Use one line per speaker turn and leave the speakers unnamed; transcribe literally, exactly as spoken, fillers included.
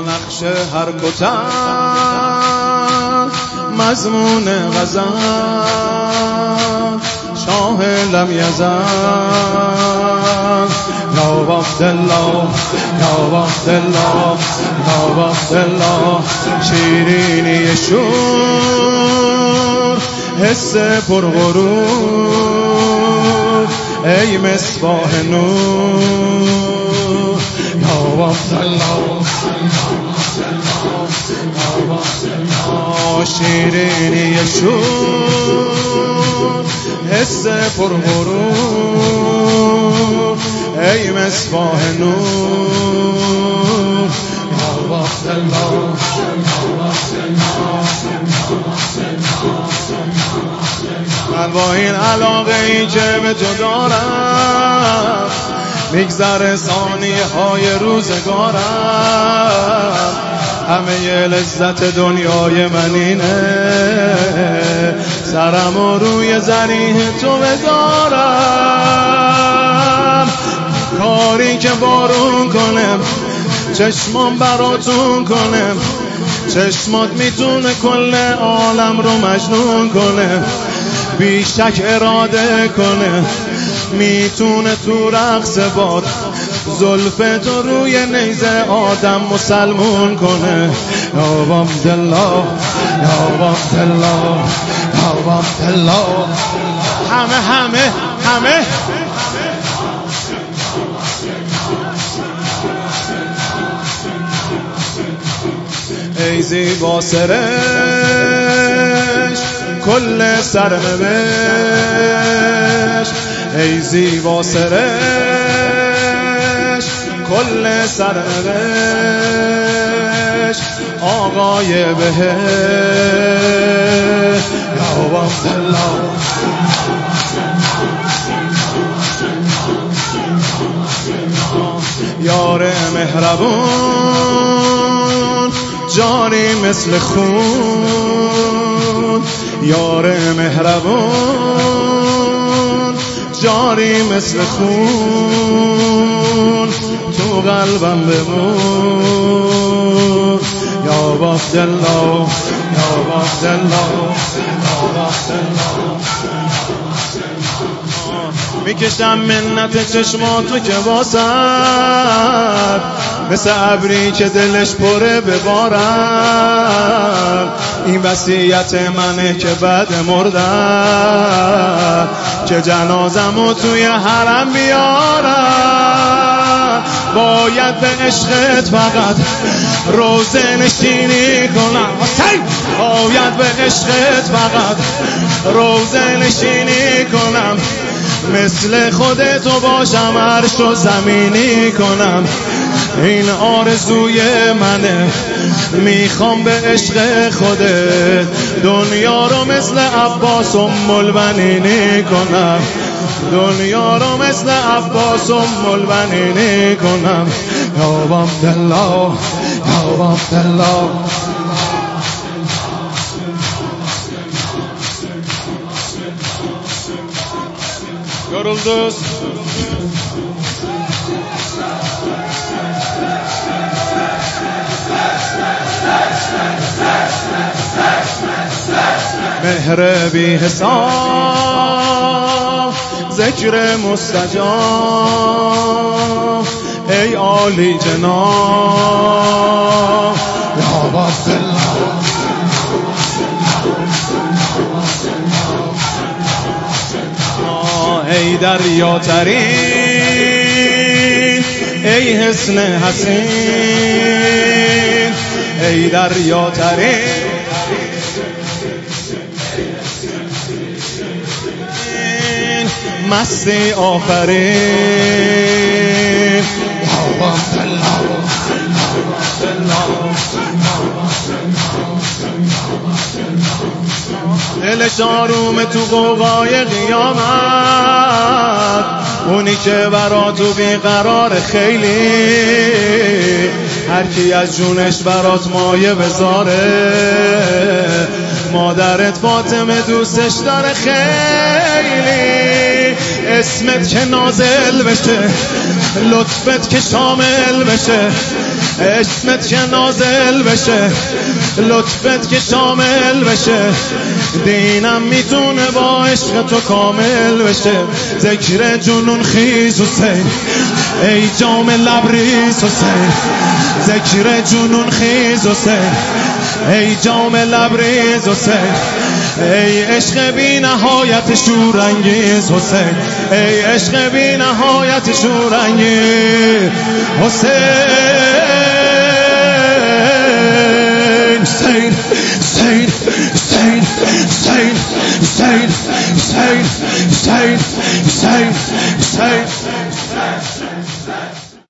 نقش هر کتن مضمون غزل شاه لم یزل یا وقتالله یا وقتالله یا وقتالله شیرینی شور حس پرغرور ای مصباح نور یا وقتالله شیرینی شور حس پرغرور ای مصباح نور یا وقتالله من با این علاقه ای که به تو دارم میگذره ثانیه های روزگارم همه لذت دنیای من اینه سرم و روی زریح تو بذارم کاری که بارون کنم چشمام براتون کنم چشمات میتونه کل عالم رو مجنون کنه بیشک اراده کنه میتونه تو رقص باد زلف تو روی نیزه آدم مسلمون کنه یا وقتالله یا وقتالله یا وقتالله همه همه همه ای زیبا سرش کل سرمش ای زیبا سرش کل سرمش آقای بهه یا وقتالله یار مهربون جانی مثل خون یار مهربون جاری مثل خون تو قلبم بمون یا وقتالله یا وقتالله یا وقتالله میکشم منت چشماتو که واسد مثل ابری که دلش پره ببارم این وصیت منه که بعد مردم که جنازمو توی حرم بیارم باید به عشقت فقط روزه نشینی کنم باید به عشقت فقط روزه نشینی کنم مثل خودتو باشم عرش و زمینی کنم این آرزوی منه میخوام به عشق خودت دنیا رو مثل عباس ام البنینی کنم دنیا رو مثل عباس ام البنینی کنم یا وقتالله یا وقتالله Yorulduz. مهر بی حساب ذکر مستجاب ای عالی جناب یا وقتالله ای دریا ترین ای حسن حسین ای دریا ترین مستی آفرین یا وقتالله دلش آروم تو قوقای قیامت اونی که برا تو بیقرار خیلی هر کی از جونش برات مایه بذاره مادرت فاطمه دوستش داره خیلی اسمت که نازل بشه لطفت که شامل بشه اسمت که نازل بشه، لطفت که شامل بشه، دینم میتونه با عشق تو کامل بشه. ذکر جنون خیز حسین، ای جام لبریز حسین، ذکر جنون خیز حسین، ای جام لبریز حسین، ای عشق بی نهایت شورانگیز حسین، ای عشق بی نهایت شورانگیز حسین. Hussein, Hussein, Hussein, Hussein, Hussein, Hussein, Hussein, Hussein, Hussein, Hussein.